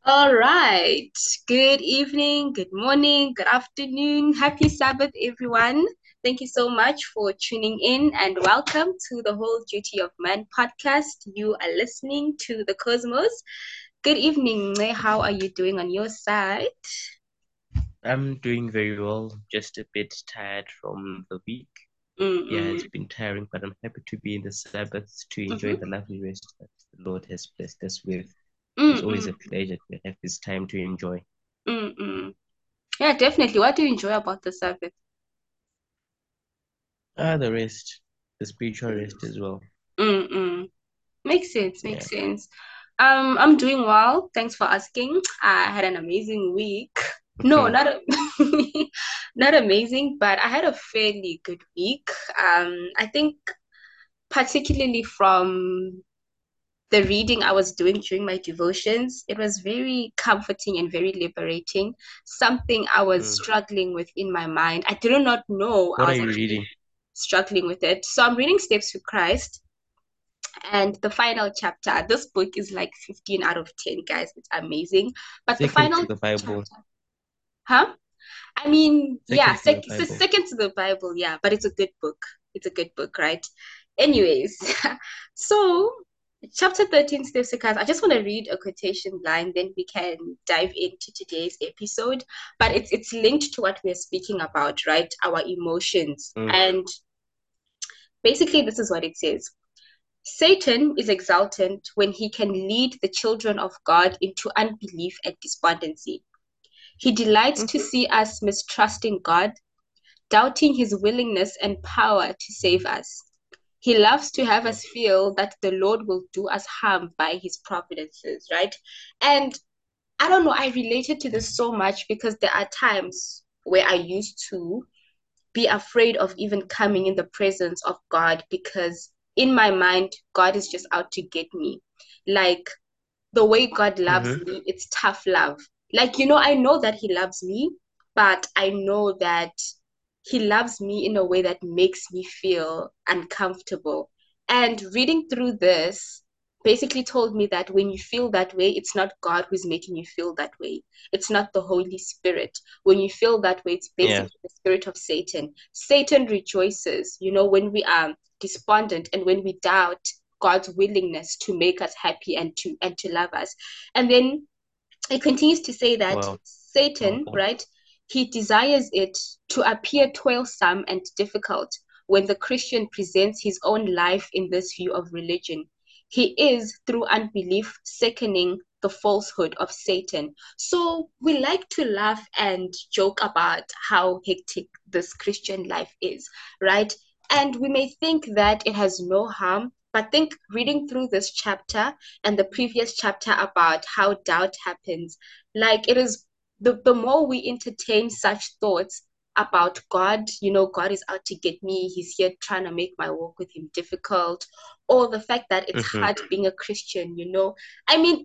All right. Good evening, good morning, good afternoon. Happy Sabbath, everyone. Thank you so much for tuning in and welcome to the Whole Duty of Man podcast. You are listening to the Cosmos. Good evening, Nce. How are you doing on your side? I'm doing very well, just a bit tired from the week. Yeah, it's Mm-mm. been tiring, but I'm happy to be in the Sabbath to enjoy Mm-hmm. the lovely rest that the Lord has blessed us with. It's always a Mm-mm. pleasure to have this time to enjoy. Mm-mm. Yeah, definitely. What do you enjoy about the Sabbath? The rest, the spiritual rest as well. Mm-mm. Makes sense, Yeah. makes sense. I'm doing well. Thanks for asking. I had an amazing week. No, not a, not amazing, but I had a fairly good week. I think particularly from the reading I was doing during my devotions, it was very comforting and very liberating. Something I was Mm. struggling with in my mind. I did not know I What are was you actually reading? struggling with it. So I'm reading Steps to Christ. And the final chapter, this book is like 15 out of 10, guys. It's amazing. But the Second final to the Bible. chapter, huh? I mean, yeah, Second to the Bible. second to the Bible, yeah, but it's a good book. It's a good book, right? Anyways, so chapter 13, Steps to Christ. I just want to read a quotation line, then we can dive into today's episode. But it's linked to what we're speaking about, right? Our emotions. Mm. And basically, this is what it says. Satan is exultant when he can lead the children of God into unbelief and despondency. He delights to see us mistrusting God, doubting his willingness and power to save us. He loves to have us feel that the Lord will do us harm by his providences, right? And I don't know, I related to this so much because there are times where I used to be afraid of even coming in the presence of God because in my mind, God is just out to get me. Like the way God loves Mm-hmm. me, it's tough love. Like, I know that He loves me, but I know that He loves me in a way that makes me feel uncomfortable. And reading through this basically told me that when you feel that way, it's not God who's making you feel that way. It's not the Holy Spirit. When you feel that way, it's Yeah. basically the spirit of Satan. Satan rejoices, when we are despondent and when we doubt God's willingness to make us happy and to love us. And then it continues to say that Wow. Satan, Powerful. right, he desires it to appear toilsome and difficult when the Christian presents his own life in this view of religion. He is, through unbelief, seconding the falsehood of Satan. So we like to laugh and joke about how hectic this Christian life is, right? And we may think that it has no harm, but think reading through this chapter and the previous chapter about how doubt happens, like it is the more we entertain such thoughts about God, God is out to get me, he's here trying to make my walk with him difficult, or the fact that it's Mm-hmm. hard being a Christian. I mean,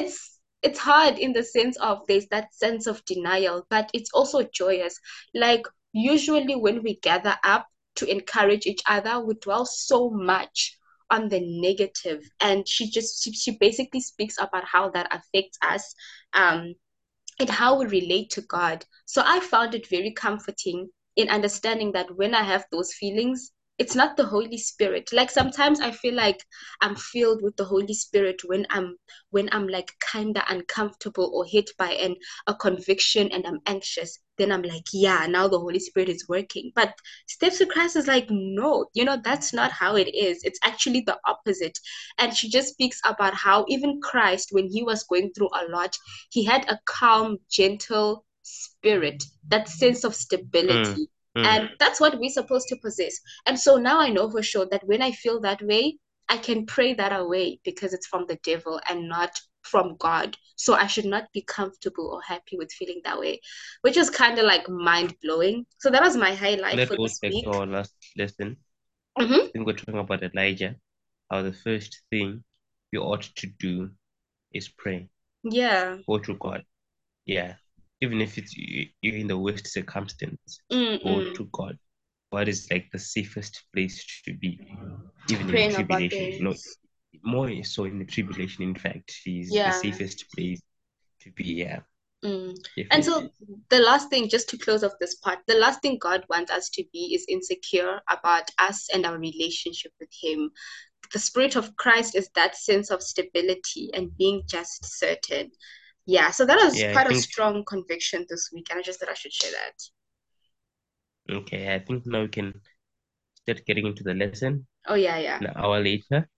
it's hard in the sense of there's that sense of denial, but it's also joyous. Like usually when we gather up to encourage each other, we dwell so much on the negative, and she basically speaks about how that affects us, um and how we relate to God. So I found it very comforting in understanding that when I have those feelings, it's not the Holy Spirit. Like sometimes I feel like I'm filled with the Holy Spirit when I'm like kinda uncomfortable or hit by a conviction and I'm anxious. Then I'm like, yeah, now the Holy Spirit is working. But Steps to Christ is like, no, that's not how it is. It's actually the opposite. And she just speaks about how even Christ, when he was going through a lot, he had a calm, gentle spirit, that sense of Mm. stability. Mm. And that's what we're supposed to possess. And so now I know for sure that when I feel that way, I can pray that away because it's from the devil and not from God. So I should not be comfortable or happy with feeling that way, which is kind of like mind blowing. So that was my highlight That for goes this back to week. our last lesson. Mm-hmm. I think we're talking about Elijah, how the first thing you ought to do is pray. Yeah. Go to God. Yeah. Even if you're in the worst circumstance, go Mm-mm. to God. God is like the safest place to be, even in Praying about tribulation. things. More so in the tribulation, in fact, He's the Yeah. safest place to be. Yeah, And so definitely. the last thing, just to close off this part, the last thing God wants us to be is insecure about us and our relationship with Him. The Spirit of Christ is that sense of stability and being just certain. Yeah, so that was Yeah, I quite a think. strong conviction this week, and I just thought I should share Okay, I think now we can start getting into the lesson that. Oh yeah, yeah. an hour later.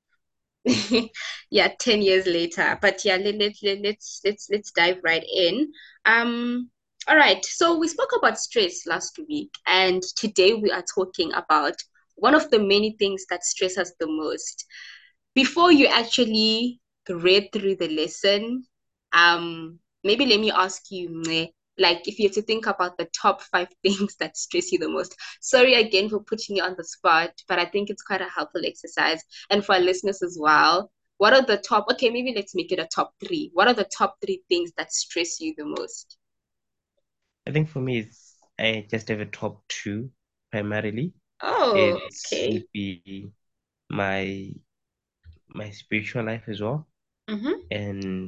Yeah, 10 years later. But yeah, let's dive right in. All right. So we spoke about stress last week, and today we are talking about one of the many things that stress us the most. Before you actually read through the lesson, maybe let me ask you, like if you have to think about the top 5 things that stress you the most. Sorry again for putting you on the spot, but I think it's quite a helpful exercise. And for our listeners as well, what are the top, okay, maybe let's make it a top 3. What are the top 3 things that stress you the most? I think for me, I just have a top two primarily. Oh, It okay. would be my my spiritual life as well, Mm-hmm. and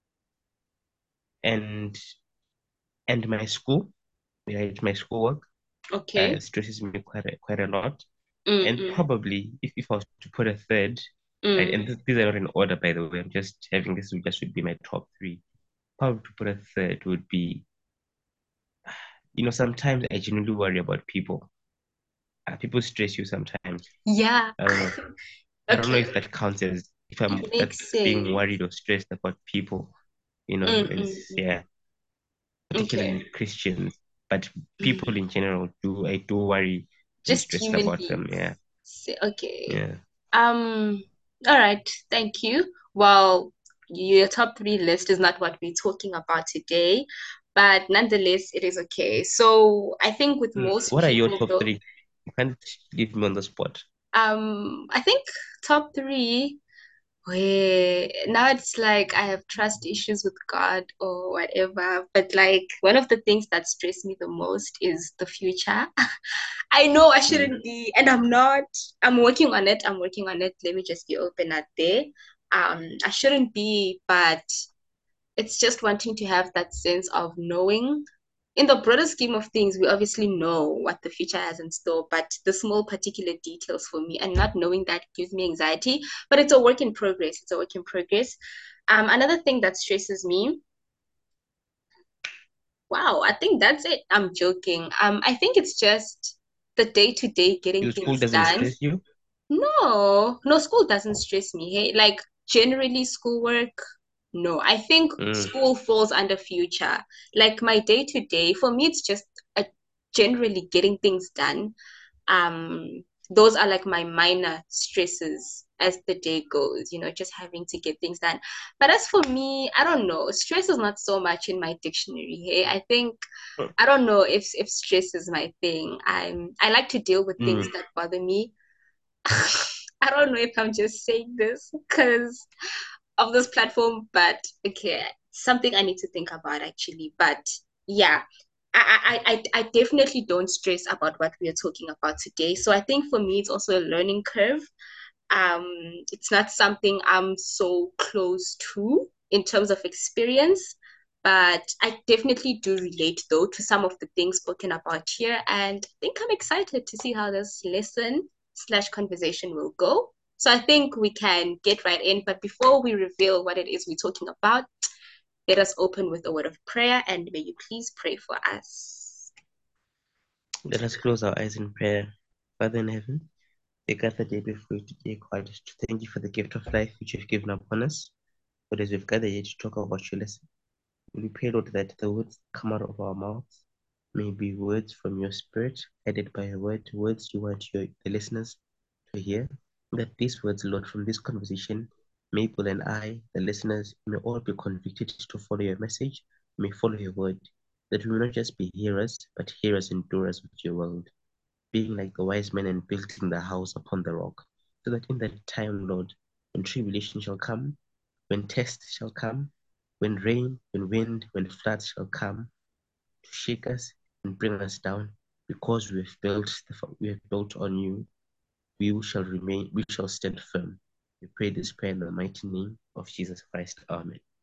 and and my school, right? My schoolwork Okay. stresses me quite a lot. And Mm-mm. probably if I was to put a third, right, and Mm. these are not in order, by the way. I'm just having this would be my top three. Probably to put a third would be, sometimes I genuinely worry about people. People stress you sometimes. Yeah. I don't know. I don't know Okay. if that counts as if I'm It that's makes being sense. worried or stressed about people, as Mm-mm. yeah, Okay. particularly Christians, but people Mm. in general do I do worry and Just stressed human about them. beings. Yeah, Okay. yeah. Um, all right, thank you. Well, your top 3 list is not what we're talking about today, but nonetheless, it is okay. So I think with most What are your people top though, three? You can't leave me on the spot. I think top 3. Wait, now it's like I have trust issues with God or whatever. But like one of the things that stress me the most is the future. I know I Mm. shouldn't be, and I'm not. I'm working on it. I'm working on it. Let me just be open out there. I shouldn't be, but it's just wanting to have that sense of knowing. In the broader scheme of things, we obviously know what the future has in store, but the small particular details for me and not knowing that gives me anxiety. But it's a work in progress. It's a work in progress. Another thing that stresses me, wow, I think that's it. I'm joking. I think it's just the day-to-day getting Your school things doesn't done. stress you? No, no, school doesn't stress me. Hey, like generally schoolwork, no. I think Mm. school falls under future. Like my day to day, for me, it's just generally getting things done. Those are like my minor stresses as the day goes, just having to get things done. But as for me, I don't know. Stress is not so much in my dictionary. Hey, I think I don't know if stress is my thing. I like to deal with things Mm. that bother me. I don't know if I'm just saying this because of this platform, but okay, something I need to think about actually. But yeah, I definitely don't stress about what we are talking about today. So I think for me, it's also a learning curve. Um, it's not something I'm so close to in terms of experience, but I definitely do relate though to some of the things spoken about here, and I think I'm excited to see how this lesson slash conversation will go. So I think we can get right in, but before we reveal what it is we're talking about, let us open with a word of prayer, and may you please pray for us. Let us close our eyes in prayer. Father in heaven, we gather today before you today, God, to thank you for the gift of life which you've given upon us. But as we've gathered here to talk about your lesson, we pray, Lord, that the words that come out of our mouths may be words from your spirit, guided by your word, words you want the listeners to hear. That these words, Lord, from this conversation, Maple and I, the listeners, may all be convicted to follow your message, may follow your word, that we will not just be hearers, but hearers and doers of your word, being like the wise men and building the house upon the rock, so that in that time, Lord, when tribulation shall come, when tests shall come, when rain, when wind, when floods shall come to shake us and bring us down, because we have built on you, we shall remain, we shall stand firm. We pray this prayer in the mighty name of Jesus Christ. Amen.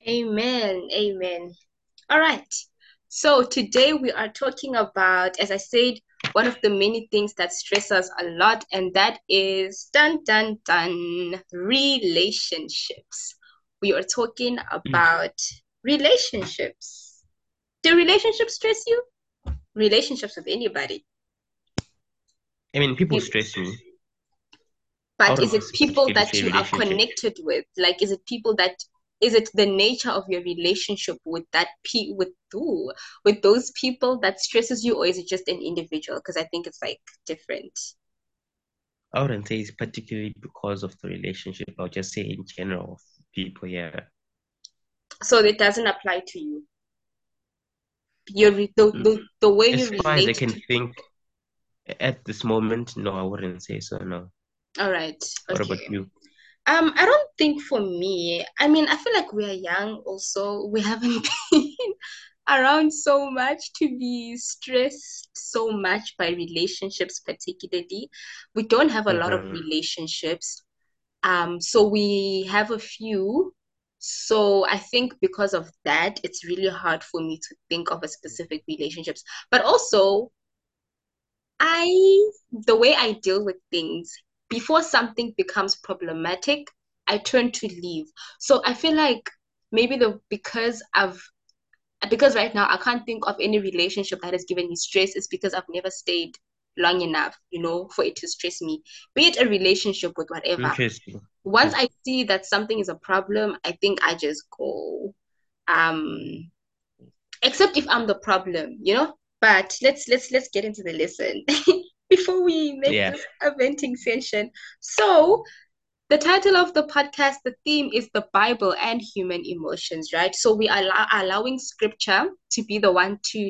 Amen. Amen. All right. So today we are talking about, as I said, one of the many things that stress us a lot, and that is dun dun dun relationships. We are talking Mm. about relationships. Do relationships stress you? Relationships with anybody. I mean, people You- stress me. I But is wouldn't it people specifically that say you are relationship. connected with? Like, is it the nature of your relationship with with those people that stresses you, or is it just an individual? Because I think it's like different. I wouldn't say it's particularly because of the relationship. I'll just say in general, people, yeah. So it doesn't apply to you. The way you As far as I relate can to. think at this moment, no, I wouldn't say so, no. All right. What about Okay. you? I don't think for me, I mean, I feel like we are young also. We haven't been around so much to be stressed so much by relationships, particularly. We don't have a lot of Mm-hmm. relationships. So we have a few. So I think because of that, it's really hard for me to think of a specific relationships. But also, the way I deal with things, before something becomes problematic, I turn to leave. So I feel like maybe because right now I can't think of any relationship that has given me stress is because I've never stayed long enough, for it to stress me. Be it a relationship with whatever. Interesting. Once Mm. I see that something is a problem, I think I just go. Um, except if I'm the problem. But let's get into the lesson before we make Yeah, this a venting session. So the title of the podcast, the theme is the Bible and human emotions, right? So we are allowing scripture to be the one to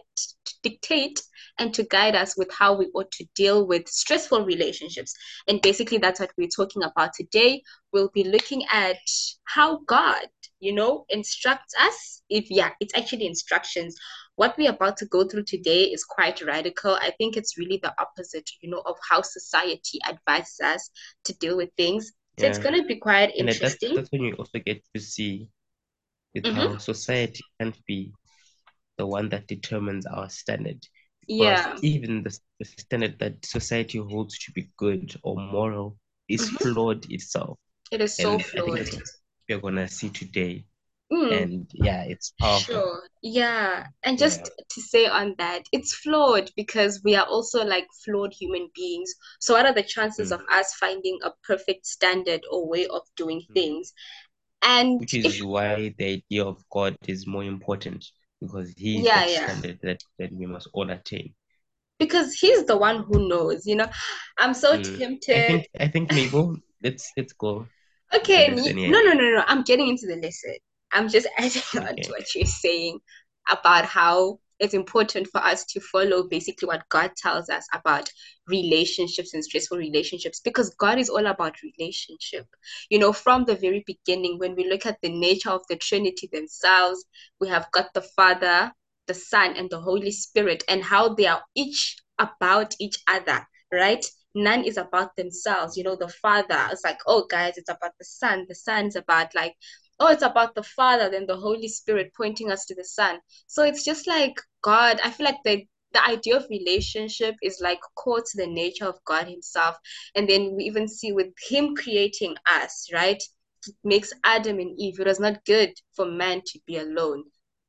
dictate, and to guide us with how we ought to deal with stressful relationships. And basically, that's what we're talking about today. We'll be looking at how God, instructs us. Yeah, it's actually instructions. What we're about to go through today is quite radical. I think it's really the opposite, of how society advises us to deal with things. So it's yeah. going to be quite And that's interesting. that's when you also get to see with how Mm-hmm. society can't be the one that determines our standard. Because Yeah, even the standard that society holds to be good or moral is mm-hmm. flawed itself. It is so And I think flawed. that's what we're gonna see today. Mm, And yeah, it's powerful. sure. Yeah. And Yeah. just to say on that, it's flawed because we are also like flawed human beings. So, what are the chances Mm. of us finding a perfect standard or way of doing Mm. things? And Which if, is why the idea of God is more important because He is yeah, that yeah, standard that we must all attain. because he's the one who knows. I'm so Mm. I tempted. think I think Mabel, let's go to the Okay, lesson no, here. no, no, no. I'm getting into the lesson. I'm just adding on to Okay. what you're saying about how it's important for us to follow basically what God tells us about relationships and stressful relationships, because God is all about relationship. From the very beginning, when we look at the nature of the Trinity themselves, we have got the Father, the Son, and the Holy Spirit, and how they are each about each other, right? None is about themselves. The father is like, oh guys, it's about the son. The son's about like, oh, it's about the father, then the Holy Spirit pointing us to the son. So it's just like God. I feel like the idea of relationship is like core to the nature of God Himself. And then we even see with Him creating us, right? It makes Adam and Eve. It was not good for man to be alone.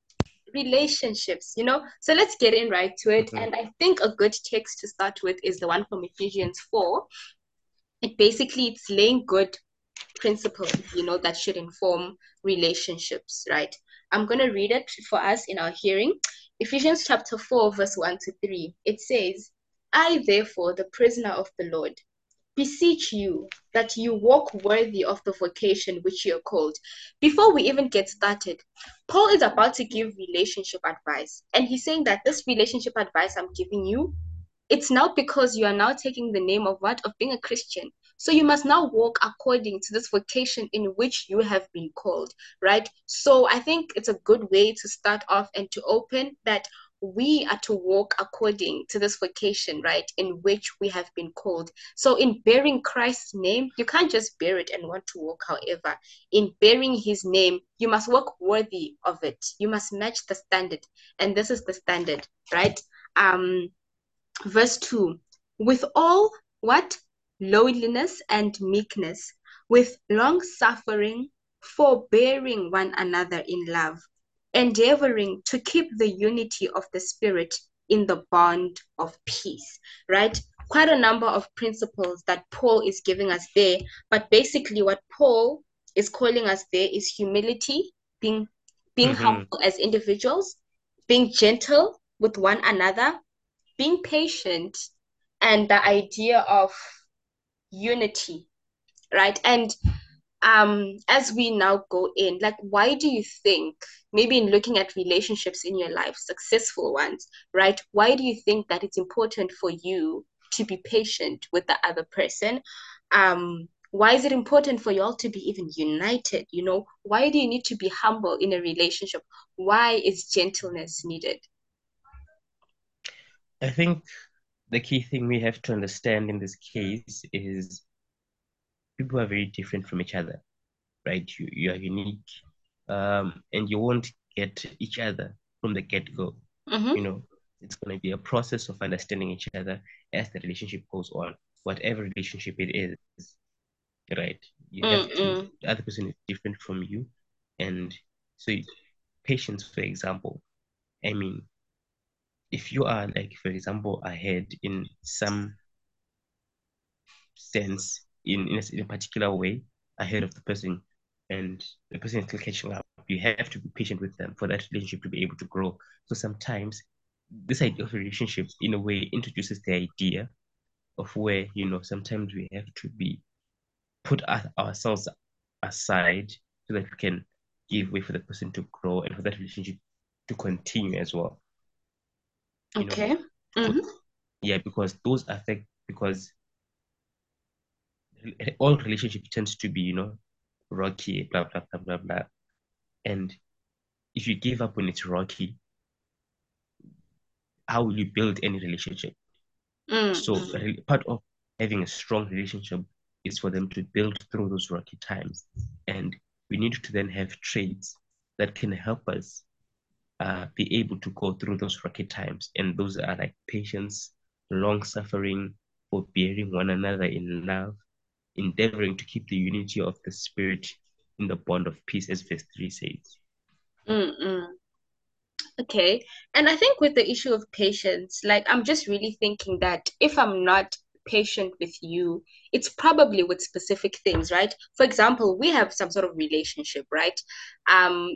Relationships. So let's get in right to it. Mhm. And I think a good text to start with is the one from Ephesians 4. It's laying good principles, that should inform relationships, right? I'm going to read it for us in our hearing. Ephesians chapter 4, verse 1 to 3. It says, I, therefore, the prisoner of the Lord, beseech you that you walk worthy of the vocation which you are called. Before we even get started, Paul is about to give relationship advice. And he's saying that this relationship advice I'm giving you, it's now because you are now taking the name of what? Of being a Christian. So you must now walk according to this vocation in which you have been called, right? So I think it's a good way to start off and to open that we are to walk according to this vocation, right, in which we have been called. So in bearing Christ's name, you can't just bear it and want to walk however. In bearing his name, you must walk worthy of it. You must match the standard. And this is the standard, right? Verse 2, with all what? Lowliness and meekness, with long suffering, forbearing one another in love, endeavoring to keep the unity of the Spirit in the bond of peace, right? Quite a number of principles that Paul is giving us there, but basically what Paul is calling us there is humility, being Mm-hmm. humble as individuals, being gentle with one another, being patient, and the idea of unity, right? And as we now go in, like, why do you think, maybe in looking at relationships in your life, successful ones, right, why do you think that it's important for you to be patient with the other person? Why is it important for you all to be even united? Why do you need to be humble in a relationship? Why is gentleness needed? I think the key thing we have to understand in this case is people are very different from each other, right? You are unique, and you won't get each other from the get-go. You Mm-hmm. know, it's going to be a process of understanding each other as the relationship goes on, whatever relationship it is, right? You have to, Mm-mm. the other person is different from you. And so, patience, for example, I mean, if you are, like, for example, ahead in some sense, in a particular way, ahead of the person, and the person is still catching up, you have to be patient with them for that relationship to be able to grow. So sometimes this idea of a relationship, in a way, introduces the idea of where, sometimes we have to be put ourselves aside so that we can give way for the person to grow and for that relationship to continue as well. You know, Okay. because, Mm-hmm. yeah, because those affect, because all relationship tends to be, rocky, blah blah blah blah blah. And if you give up when it's rocky, how will you build any relationship? So Mm-mm. part of having a strong relationship is for them to build through those rocky times. And we need to then have traits that can help us be able to go through those rocky times. And those are like patience, long suffering, forbearing one another in love, endeavoring to keep the unity of the spirit in the bond of peace, as verse 3 says. Mm-mm. Okay. And I think with the issue of patience, like, I'm just really thinking that if I'm not patient with you, it's probably with specific things, right? For example, we have some sort of relationship, right? Um,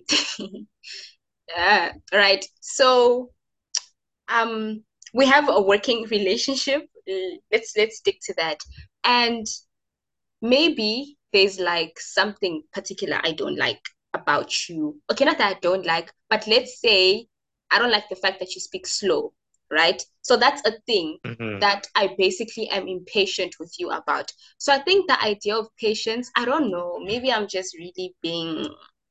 right. So, um, we have a working relationship. Let's stick to that. And maybe there's like something particular I don't like about you. Okay, not that I don't like, but let's say I don't like the fact that you speak slow, right? So that's a thing Mm-hmm. that I basically am impatient with you about. So I think the idea of patience, I don't know, maybe I'm just really being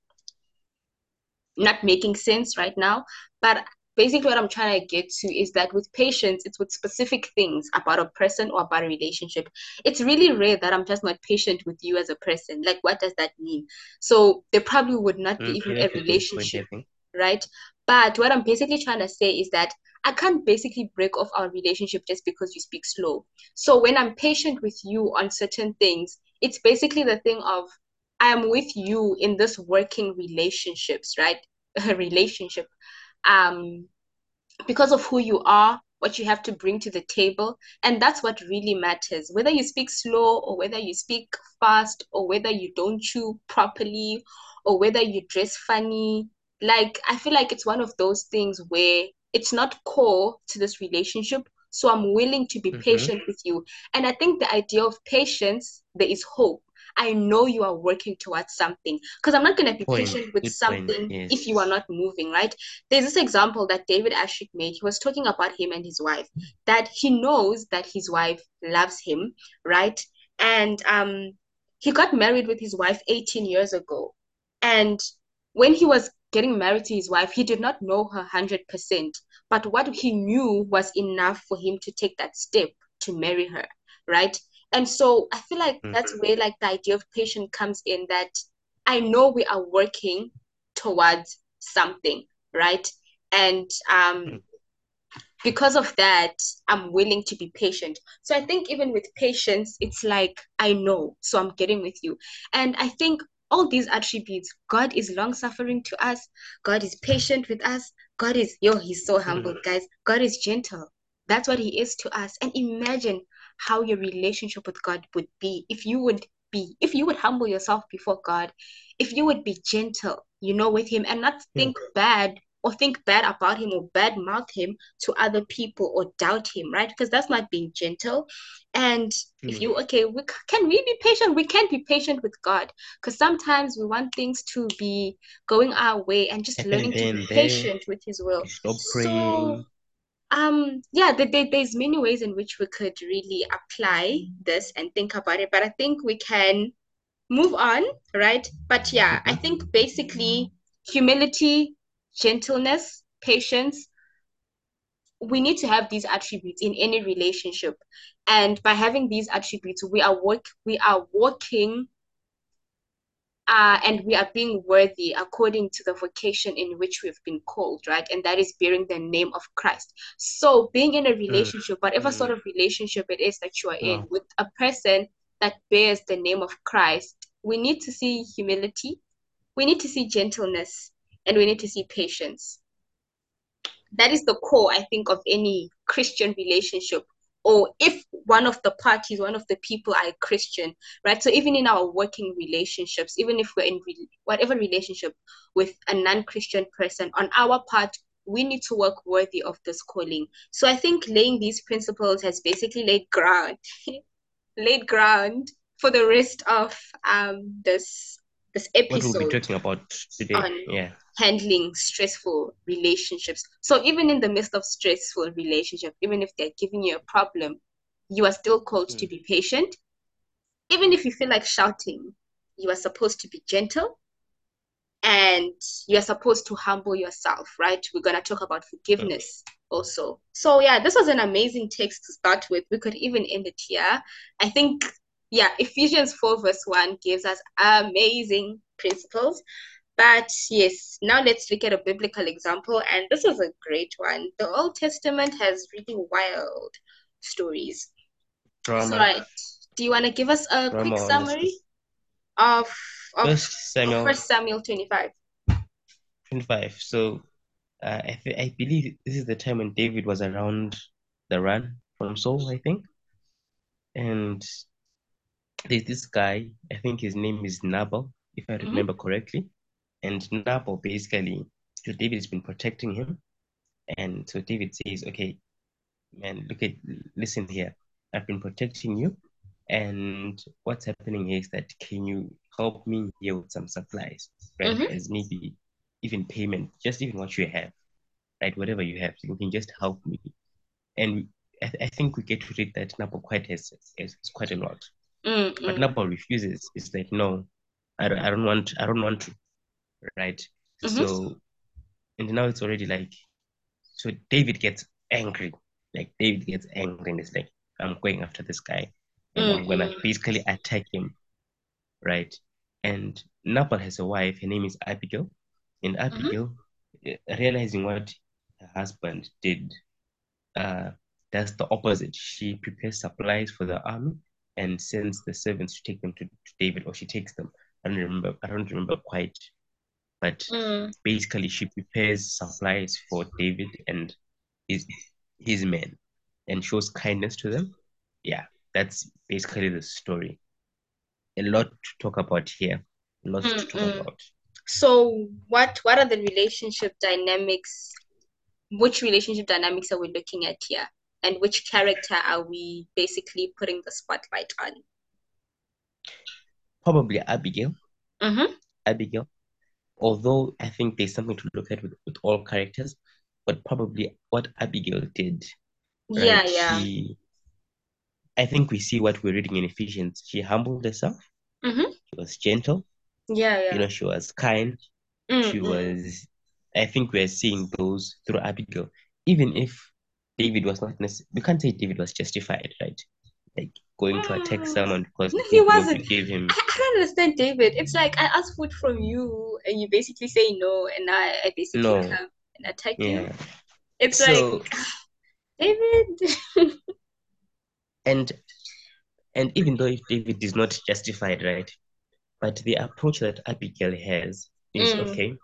not making sense right now. But basically, what I'm trying to get to is that with patience, it's with specific things about a person or about a relationship. It's really rare that I'm just not patient with you as a person. Like, what does that mean? So, there probably would not be even Okay, a that's a good point, relationship, I think. right? But what I'm basically trying to say is that I can't basically break off our relationship just because you speak slow. So, when I'm patient with you on certain things, it's basically the thing of I am with you in this working relationships, right? Relationship, um because of who you are, what you have to bring to the table, and that's what really matters, whether you speak slow or whether you speak fast or whether you don't chew properly or whether you dress funny. Like, I feel like it's one of those things where it's not core to this relationship, so I'm willing to be Mm-hmm. patient with you. And I think the idea of patience, there is hope. I know you are working towards something, because I'm not going to be Point. patient with Good point. something if you are Yes. not moving, right? There's this example that David Ashik made. He was talking about him and his wife, that he knows that his wife loves him, right? And he got married with his wife 18 years ago. And when he was getting married to his wife, he did not know her 100%, but what he knew was enough for him to take that step to marry her, right? And so I feel like mm, that's where like the idea of patience comes in, that I know we are working towards something, right? And mm, because of that, I'm willing to be patient. So I think even with patience, it's like, I know, so I'm getting with you. And I think all these attributes, God is long suffering to us, God is patient with us, God is, yo, he's so humble, mm, guys. God is gentle. That's what he is to us. And imagine how your relationship with God would be if you would humble yourself before God, if you would be gentle, with him and not mm, think bad about him or bad mouth him to other people or doubt him, right? Because that's not being gentle. And if mm. you, okay, can we be patient? We can be patient with God, because sometimes we want things to be going our way, and just Happen learning to there be and there. patient with his will. You stop So, praying. yeah, there's many ways in which we could really apply this and think about it, but I think we can move on, right? But yeah, I Mhm. think basically humility, gentleness, patience, we need to have these attributes in any relationship. And by having these attributes, we are walking and we are being worthy according to the vocation in which we've been called, right? And that is bearing the name of Christ. So, being in a Mm, relationship, whatever sort mm. of relationship it is that you are in, Wow. with a person that bears the name of Christ, we need to see humility, we need to see gentleness, and we need to see patience. That is the core, I think, of any Christian relationship. Or if one of the people are a Christian, right? So even in our working relationships, even if we're in whatever relationship with a non-Christian person, on our part, we need to work worthy of this calling. So I think laying these principles has basically laid ground for the rest of this What we'll be episode talking about today. on Yeah. handling stressful relationships. So even in the midst of stressful relationship, even if they're giving you a problem, you are still called to Mm, be patient. Even if you feel like shouting, you are supposed to be gentle and you're supposed to humble yourself, right? We're going to talk about mm. forgiveness also. So yeah, this was an amazing text to start with. We could even end it here. I think, yeah, Ephesians 4 verse 1 gives us amazing principles. But yes, now let's look at a biblical example, and this is a great one. The Old Testament has really wild stories. So, Drama. right, do you want to give us a quick Drama on this. summary of of First Samuel First Samuel 25? 25. So I believe this is the time when David was around the run from Saul, I think. And there's this guy, I think his name is Nabal, if I Mm-hmm, remember correctly. And Nabal basically, so David has been protecting him. And so David says, okay, man, listen here. I've been protecting you. And what's happening here is that can you help me here with some supplies, right? mm-hmm, As maybe even payment, just even what you have, right? Whatever you have, you can just help me. And I think we get to read that Nabal quite as quite a lot. But mm-hmm, Nabal refuses. It's like, no, I don't want to, right? mm-hmm, So, and now it's already like, so David gets angry. Like David gets angry and it's like, I'm going after this guy and I'm gonna mm-hmm, basically attack him, right? And Nabal has a wife, her name is Abigail. And mm-hmm, Abigail, realizing what her husband did, uh, does the opposite. She prepares supplies for the army and sends the servants to take them to David, or she takes them. I don't remember quite, but mm-hmm. basically she prepares supplies for David and his his men and shows kindness to them. Yeah, that's basically the story. A lot to talk about here. A lot to talk Mm-hmm. about. So what are the relationship dynamics? Which relationship dynamics are we looking at here? And which character are we basically putting the spotlight on? Probably Abigail. Mm-hmm. Abigail. Although I think there's something to look at with all characters, but probably what Abigail did, Yeah, right? yeah. I think we see what we're reading in Ephesians. She humbled herself. Mm-hmm. She was gentle. Yeah, You yeah. know, she was kind. she Mm-mm. was, I think we're seeing those through Abigail. Even if David was not necessarily, we can't say David was justified, right? Like going to attack someone because No, they he think, no, you wasn't. gave him. I don't understand, David. It's like I ask food from you and you basically say no, and I basically No, come and attack you. yeah. It's like, So, David. and even though if David is not justified, right? But the approach that Abigail has is Mm, okay,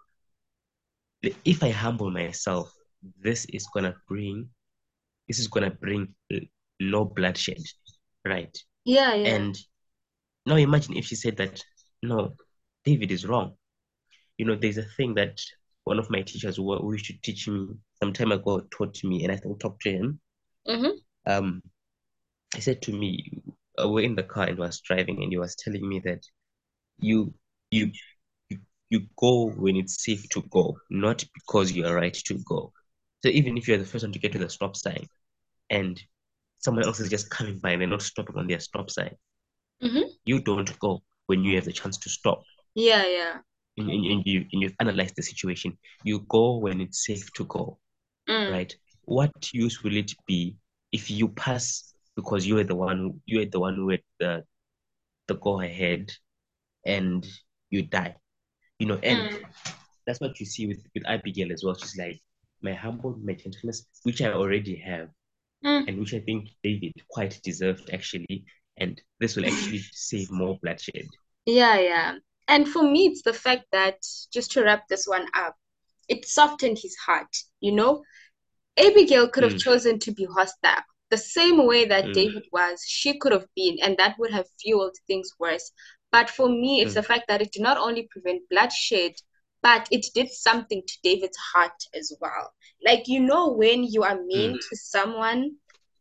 if I humble myself, this is gonna bring this is gonna bring no bloodshed, right? yeah, yeah. And now imagine if she said that, no, David is wrong. There's a thing that one of my teachers who used to teach me some time ago taught me, and I still talk to him. Mm-hmm. Um, he said to me, we're in the car and was driving, and he was telling me that you you you you go when it's safe to go, not because you are right to go. So even if you're the first one to get to the stop sign and someone else is just coming by and they're not stopping on their stop sign, Mm-hmm. you don't go when you have the chance to stop. Yeah, yeah. And you analyze the situation. You go when it's safe to go, Mm, right? What use will it be if you pass because you are the one who had the go ahead and you die? And mm, that's what you see with Abigail as well. She's like, my gentleness, which I already have, mm. and which I think David quite deserved actually. And this will actually save more bloodshed. Yeah, yeah. And for me, it's the fact that, just to wrap this one up, it softened his heart, you know? Abigail could have Mm, chosen to be hostile. The same way that mm, David was, she could have been, and that would have fueled things worse. But for me, it's the mm, fact that it did not only prevent bloodshed, but it did something to David's heart as well. Like, when you are mm, mean to someone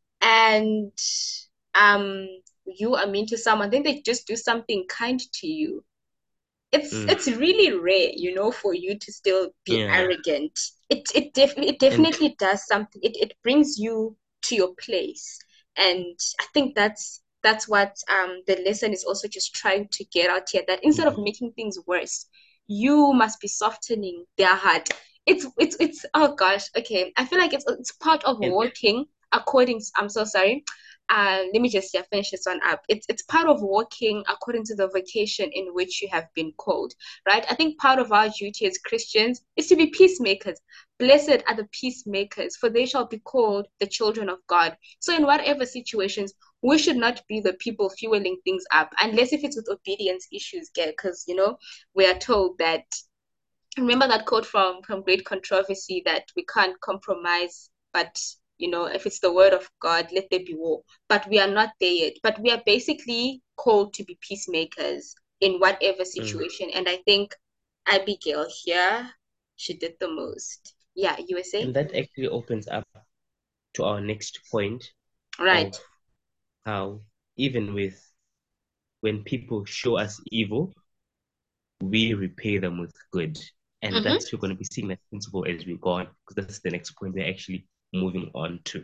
and um you are mean to someone, then they just do something kind to you. it's mm. it's really rare, for you to still be Yeah. arrogant. It And definitely does something. It brings you to your place, and I think that's what the lesson is also just trying to get out here. That instead of mm, making things worse, you must be softening their heart. It's oh gosh, okay. I feel like it's part of and walking according. I'm so sorry. Let me just finish this one up. It's part of walking according to the vocation in which you have been called, right? I think part of our duty as Christians is to be peacemakers. Blessed are the peacemakers, for they shall be called the children of God. So in whatever situations, we should not be the people fueling things up, unless if it's with obedience issues, because we are told that. Remember that quote from Great Controversy, that we can't compromise, but if it's the word of God, let there be war. But we are not there yet. But we are basically called to be peacemakers in whatever mm, situation. And I think Abigail here, she did the most. Yeah, USA? and that actually opens up to our next point Right. of how even with when people show us evil, we repay them with good. And Mm-hmm. that's we're going to be seeing that principle as we go on, because that's the next point we're actually moving on to.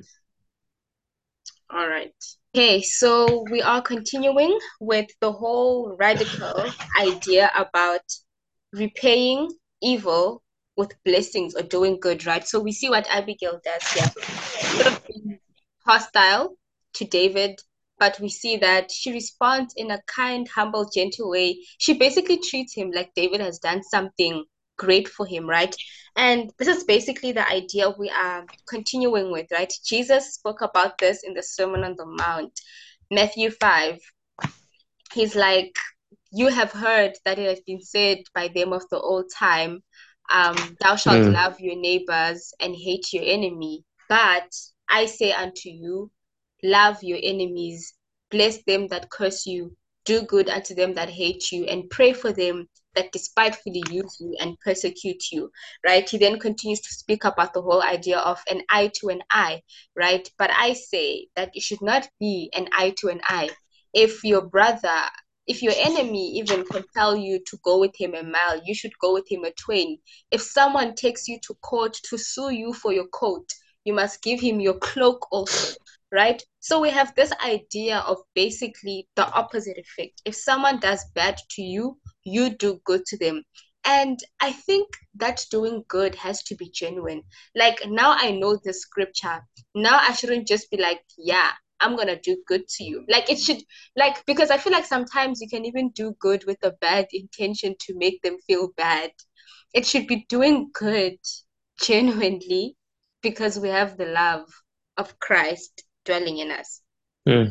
All right. Okay, so we are continuing with the whole radical idea about repaying evil with blessings or doing good, right? So we see what Abigail does here. She could have been hostile to David, but we see that she responds in a kind, humble, gentle way. She basically treats him like David has done something great for him, right? And this is basically the idea we are continuing with, right? Jesus spoke about this in the Sermon on the Mount, Matthew 5. He's like, you have heard that it has been said by them of the old time, thou shalt Mm, love your neighbors and hate your enemy. But I say unto you, love your enemies, bless them that curse you, do good unto them that hate you, and pray for them that despitefully use you and persecute you. Right? He then continues to speak about the whole idea of an eye to an eye, right? But I say that it should not be an eye to an eye. If your brother, if your enemy even compel you to go with him a mile, you should go with him a twain. If someone takes you to court to sue you for your coat, you must give him your cloak also, right? So we have this idea of basically the opposite effect. If someone does bad to you, you do good to them. And I think that doing good has to be genuine. Like now I know the scripture. Now I shouldn't just be like, yeah, I'm gonna do good to you. Like it should, like, because I feel like sometimes you can even do good with a bad intention to make them feel bad. It should be doing good genuinely because we have the love of Christ dwelling in us. Hmm.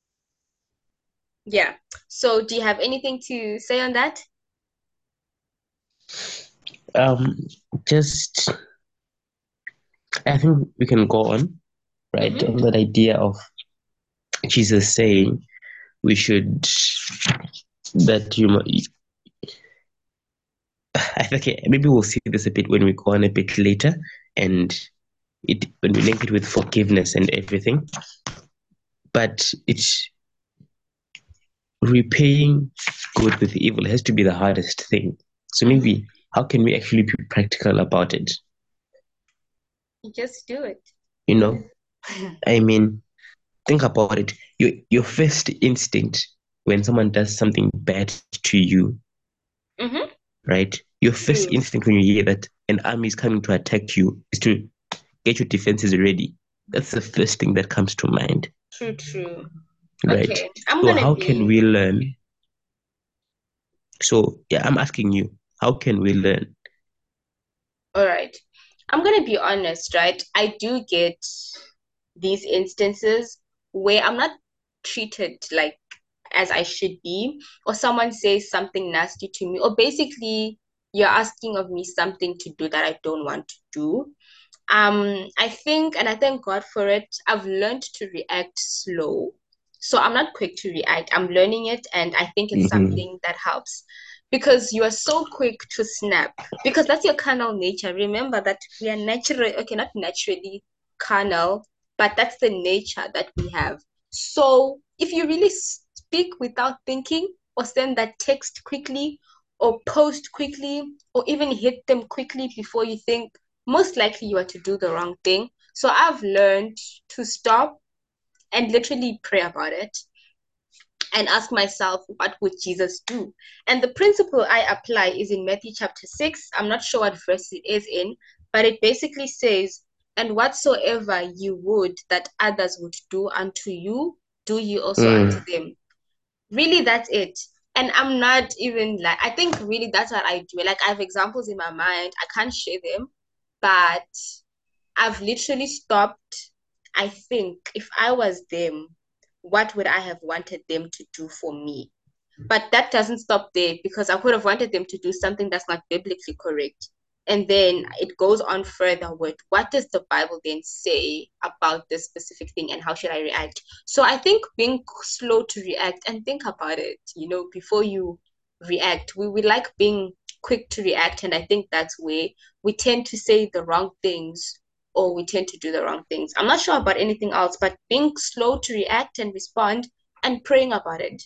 Yeah. So do you have anything to say on that? Um, just I think we can go on, right, Mm-hmm. on that idea of Jesus saying we should that you I think maybe we'll see this a bit when we go on a bit later, and it when we link it with forgiveness and everything. But it's repaying good with evil has to be the hardest thing. So Mm-hmm. maybe how can we actually be practical about it? You just do it. You know, I mean, think about it. Your first instinct when someone does something bad to you, Mm-hmm. right? Your first True. instinct when you hear that an army is coming to attack you is to get your defenses ready. That's the first thing that comes to mind, True, true. right? Okay. I'm So gonna how can be we learn? So yeah, I'm asking you, how can we learn? all right. I'm gonna be honest, right? I do get these instances where I'm not treated like as I should be, or someone says something nasty to me, or basically you're asking of me something to do that I don't want to do. I think, and I thank God for it, I've learned to react slow. So I'm not quick to react. I'm learning it, and I think it's Mm-hmm. something that helps because you are so quick to snap because that's your carnal nature. Remember that we are naturally, okay, not naturally carnal, but that's the nature that we have. So if you really speak without thinking or send that text quickly or post quickly or even hit them quickly before you think, most likely you are to do the wrong thing. So I've learned to stop and literally pray about it and ask myself, what would Jesus do? And the principle I apply is in Matthew chapter 6. I'm not sure what verse it is in, but it basically says, and whatsoever you would that others would do unto you, do you also unto Mm. them. Really, that's it. And I'm not even like, I think really that's what I do. Like, I have examples in my mind. I can't share them, but I've literally stopped. I think if I was them, what would I have wanted them to do for me? But that doesn't stop there because I could have wanted them to do something that's not biblically correct. And then it goes on further with what does the Bible then say about this specific thing and how should I react? So I think being slow to react and think about it, before you react. We like being quick to react, and I think that's where we tend to say the wrong things or we tend to do the wrong things. I'm not sure about anything else, but being slow to react and respond and praying about it.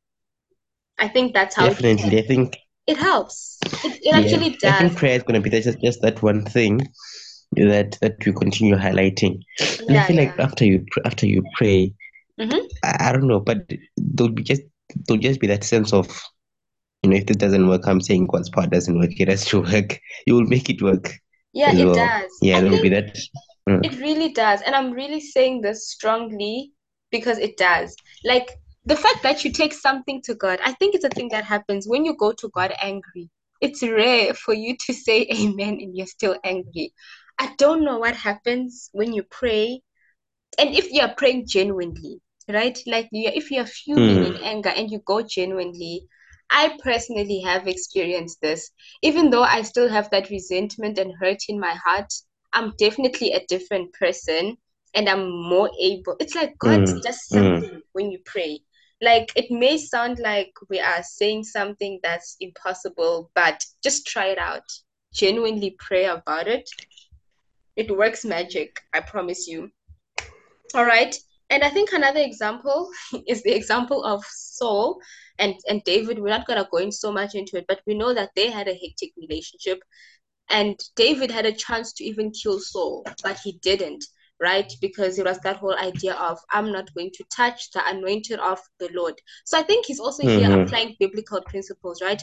I think that's how it Definitely. I think it helps. It yeah, actually I does. think prayer is gonna be just that one thing that we continue highlighting. And I Yeah, feel like yeah. after you pray, Mm-hmm. I don't know, but there'll just be that sense of, if this doesn't work, I'm saying God's part doesn't work. It has to work. You will make it work Yeah, as it well. does. Yeah, I there will be think that. Mm. it really does. And I'm really saying this strongly because it does. Like the fact that you take something to God, I think it's a thing that happens when you go to God angry. It's rare for you to say amen and you're still angry. I don't know what happens when you pray. And if you're praying genuinely, right? Like if you're fuming in Mm. anger and you go genuinely, I personally have experienced this. Even though I still have that resentment and hurt in my heart, I'm definitely a different person and I'm more able. It's like God Mm. does Mm. something when you pray. Like it may sound like we are saying something that's impossible, but just try it out. Genuinely pray about it. It works magic, I promise you. All right. And I think another example is the example of Saul and David. We're not gonna go in so much into it, but we know that they had a hectic relationship, and David had a chance to even kill Saul, but he didn't, right? Because it was that whole idea of I'm not going to touch the anointed of the Lord. So I think he's also here Mm-hmm. applying biblical principles, right?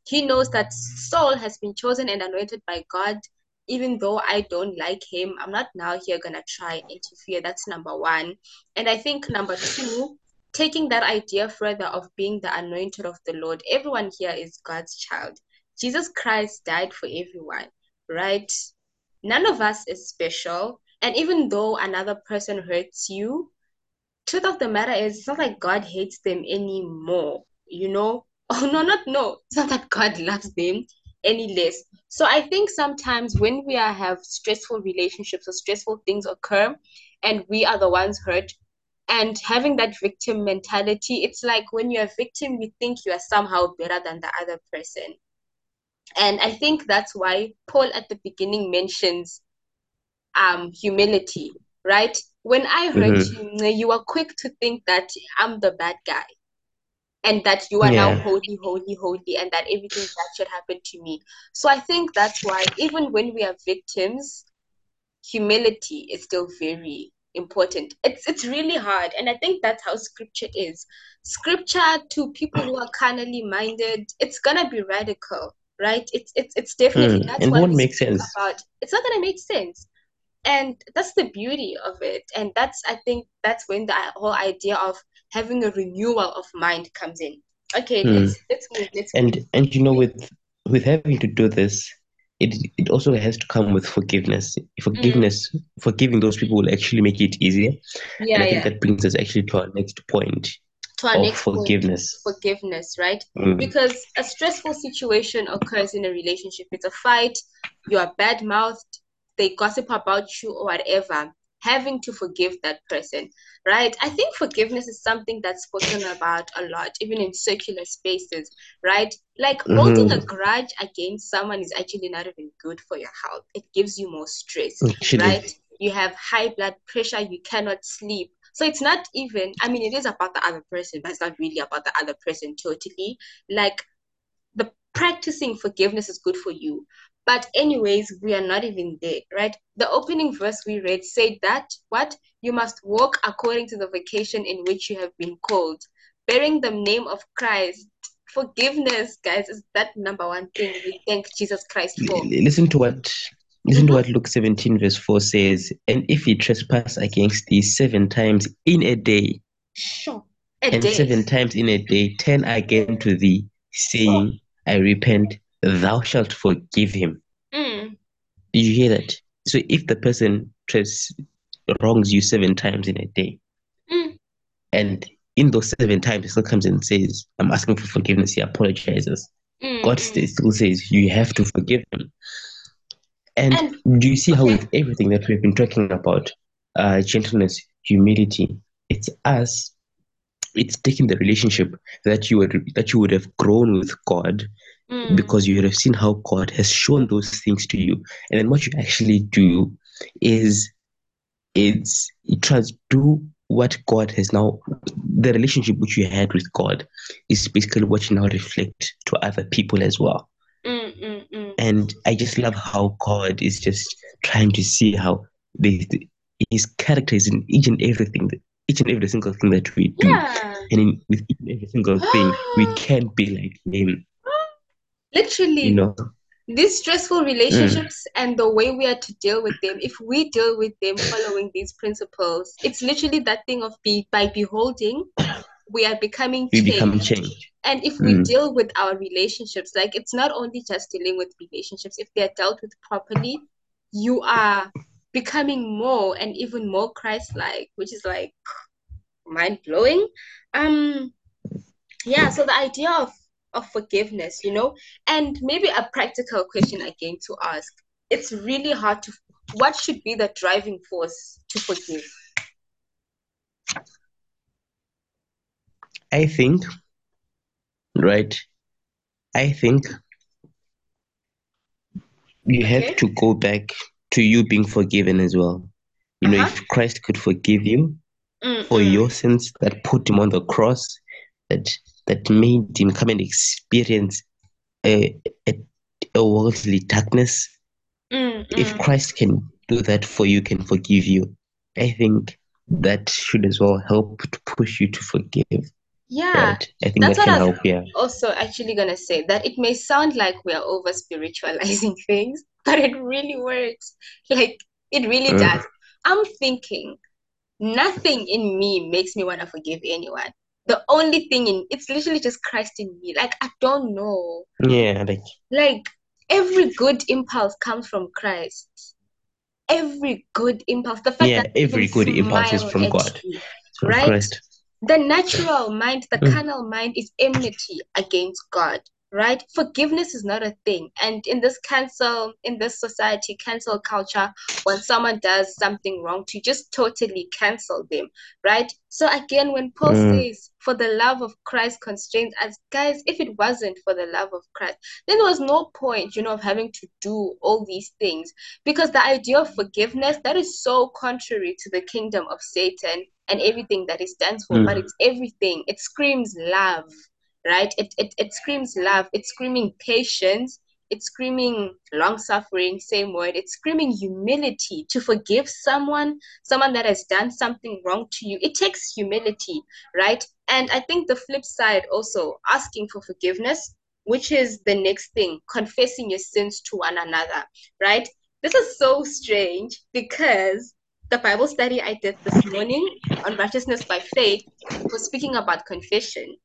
He knows that Saul has been chosen and anointed by God. Even though I don't like him, I'm not now here gonna try and interfere. That's number one. And I think number two, taking that idea further of being the anointed of the Lord. Everyone here is God's child. Jesus Christ died for everyone, right? None of us is special. And even though another person hurts you, truth of the matter is, it's not like God hates them anymore, you know? Oh, no, not no. It's not that God loves them any less. So I think sometimes when we have stressful relationships or stressful things occur and we are the ones hurt, and having that victim mentality, it's like when you're a victim, you think you are somehow better than the other person. And I think that's why Paul at the beginning mentions humility, right? When I hurt Mm-hmm. you, you are quick to think that I'm the bad guy and that you are now Yeah. holy, holy, holy, and that everything bad should happen to me. So I think that's why even when we are victims, humility is still very important. It's really hard, and I think that's how scripture is. Scripture to people who are carnally minded, it's gonna be radical, right? It's definitely, that's And it why won't we make speak sense. about, it's not gonna make sense, and that's the beauty of it. And that's, I think that's when the whole idea of having a renewal of mind comes in. Okay, Hmm. let's move. And with having to do this, it also has to come with forgiveness. Mm, Forgiving those people will actually make it easier. And yeah, I think yeah. that brings us actually to our next point To our of next point, forgiveness. forgiveness, right? Mm. Because a stressful situation occurs in a relationship. It's a fight, you are bad mouthed, they gossip about you or whatever. Having to forgive that person, right? I think forgiveness is something that's spoken about a lot, even in circular spaces, right? Like holding a Mm-hmm. grudge against someone is actually not even good for your health. It gives you more stress, Actually, right? You have high blood pressure, you cannot sleep. So it's not even, I mean, it is about the other person, but it's not really about the other person totally. Like the practicing forgiveness is good for you. But anyways, we are not even there, right? The opening verse we read said that what? You must walk according to the vocation in which you have been called, bearing the name of Christ. Forgiveness, guys, is that number one thing we thank Jesus Christ for. listen to Mm-hmm. what Luke 17 verse 4 says. And if he trespass against thee 7 times in a day, Sure. A and day. 7 times in a day turn again to thee, Oh. saying, I repent, thou shalt forgive him. Mm, Did you hear that? So if the person wrongs you 7 times in a day, mm, and in those 7 times he still comes and says, I'm asking for forgiveness, he apologizes. mm, God mm. still says you have to forgive him. And And do you see how okay. with everything that we've been talking about, gentleness, humility, it's us, it's taking the relationship that you would have grown with God Mm, because you would have seen how God has shown those things to you. And then what you actually do is you try to do what God has now, the relationship which you had with God is basically what you now reflect to other people as well. mm. And I just love how God is just trying to see how his character is in each and every single thing that we do. Yeah. And with each and every single thing, we can't be like him, you Literally, know. these stressful Mm. relationships and the way we are to deal with them, if we deal with them following these principles, it's literally that thing of by beholding, we are becoming We become changed. changed. And if we Mm. deal with our relationships, like it's not only just dealing with relationships, if they're dealt with properly, you are becoming more and even more Christ-like, which is like mind blowing. Um, yeah, so the idea of forgiveness, and maybe a practical question again to ask. It's really hard to, what should be the driving force to forgive? I think, right? I think you have Okay. to go back to you being forgiven as well. Uh-huh. If Christ could forgive you for Mm-mm. your sins that put him on the cross, that that made him come and experience a, a, a worldly darkness, if Mm-mm. Christ can do that for you, can forgive you, I think that should as well help to push you to forgive. Yeah, right? I think that's that what can I was help. Yeah. also actually gonna say, that it may sound like we are over spiritualizing things, but it really works. Like, it really Mm. does. I'm thinking nothing in me makes me want to forgive anyone. The only thing in it's literally just Christ in me. Like, I don't know. Yeah, like Like, every good impulse comes from Christ. Every good impulse, the fact yeah, that I even every good impulse is smile from at God. you, It's from right? Christ. The natural mind, the Mm. carnal mind, is enmity against God, right? Forgiveness is not a thing. And in this society, cancel culture, when someone does something wrong, to just totally cancel them, right? So again, when Paul Mm. says, for the love of Christ constrains us, guys, if it wasn't for the love of Christ, then there was no point, of having to do all these things. Because the idea of forgiveness, that is so contrary to the kingdom of Satan and everything that it stands for, but Mm. it's everything. It screams love, right? It screams love. It's screaming patience. It's screaming long suffering, same word. It's screaming humility to forgive someone that has done something wrong to you. It takes humility, right? And I think the flip side also, asking for forgiveness, which is the next thing, confessing your sins to one another, right? This is so strange because the Bible study I did this morning on righteousness by faith was speaking about confession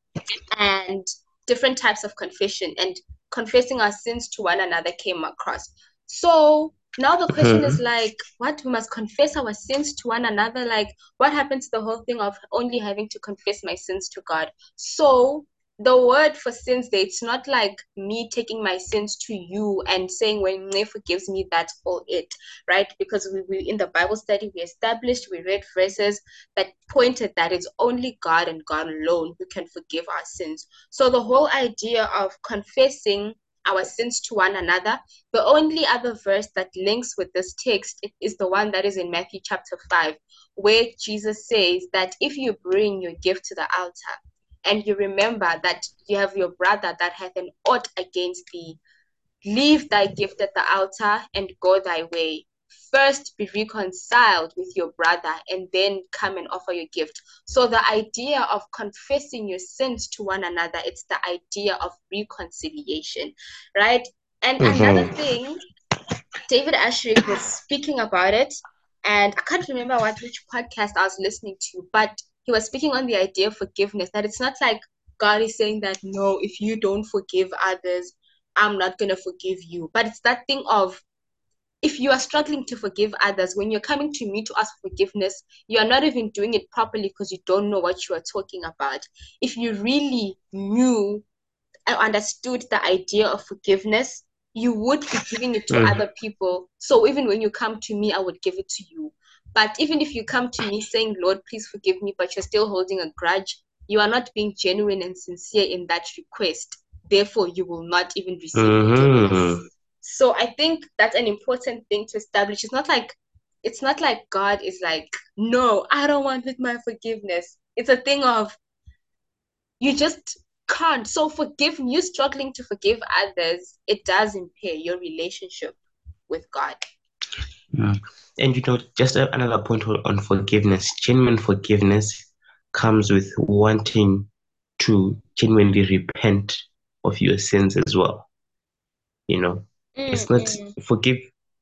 and different types of confession, and confessing our sins to one another came across. So now the question is Mhm. like, what? We must confess our sins to one another? Like, what happens to the whole thing of only having to confess my sins to God? So the word for sins there, it's not like me taking my sins to you and saying, when He forgives me, that's all it, right? Because we in the Bible study, we read verses that pointed that it's only God and God alone who can forgive our sins. So the whole idea of confessing our sins to one another, the only other verse that links with this text is the one that is in Matthew chapter 5, where Jesus says that if you bring your gift to the altar and you remember that you have your brother that hath an ought against thee, leave thy gift at the altar and go thy way. First be reconciled with your brother and then come and offer your gift. So the idea of confessing your sins to one another, it's the idea of reconciliation, right? And another Mhm. thing, David Asherick was speaking about it, and I can't remember which podcast I was listening to, but he was speaking on the idea of forgiveness, that it's not like God is saying that, no, if you don't forgive others, I'm not going to forgive you. But it's that thing of, if you are struggling to forgive others, when you're coming to me to ask for forgiveness, you are not even doing it properly because you don't know what you are talking about. If you really knew and understood the idea of forgiveness, you would be giving it to Mm. other people. So even when you come to me, I would give it to you. But even if you come to me saying, Lord, please forgive me, but you're still holding a grudge, you are not being genuine and sincere in that request. Therefore, you will not even receive forgiveness. Mhm. So I think that's an important thing to establish. It's not like God is like, no, I don't want with my forgiveness. It's a thing of, you just can't. So forgive you struggling to forgive others, it does impair your relationship with God. Mm. And just another point on forgiveness. Genuine forgiveness comes with wanting to genuinely repent of your sins as well. You know, it's not Mm-mm. forgive.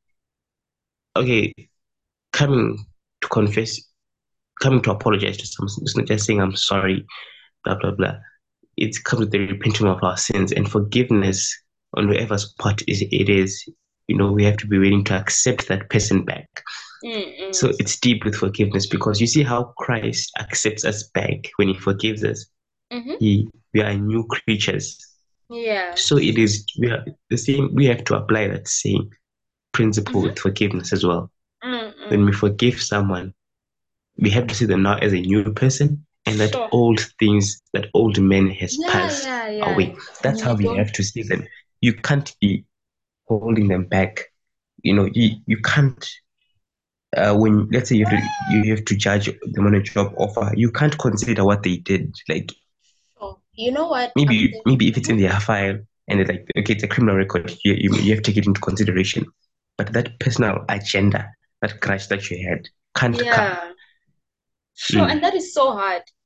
Okay, coming to confess, coming to apologize to someone. It's not just saying I'm sorry, blah blah blah. It comes with the repenting of our sins and forgiveness on whoever's part it is. We have to be willing to accept that person back. Mm-mm. So it's deep with forgiveness because you see how Christ accepts us back when he forgives us. Mm-hmm. We are new creatures. Yeah. So it is we are the same. We have to apply that same principle Mm-hmm. with forgiveness as well. When we Mm-mm. forgive someone, we have to see them now as a new person, and that Sure. old things, that old man has Yeah, passed yeah, yeah. away. That's how You we don't. have to see them. You can't be holding them back. You can't. When let's say you have to judge them on a job offer, you can't consider what they did. Like Sure. You know what? I'm maybe if it's thinking. in their file and it's like okay, it's a criminal record, you have to take it into consideration. But that personal agenda, that crash that you had, can't come. Yeah. Sure. Mm. And that is so hard.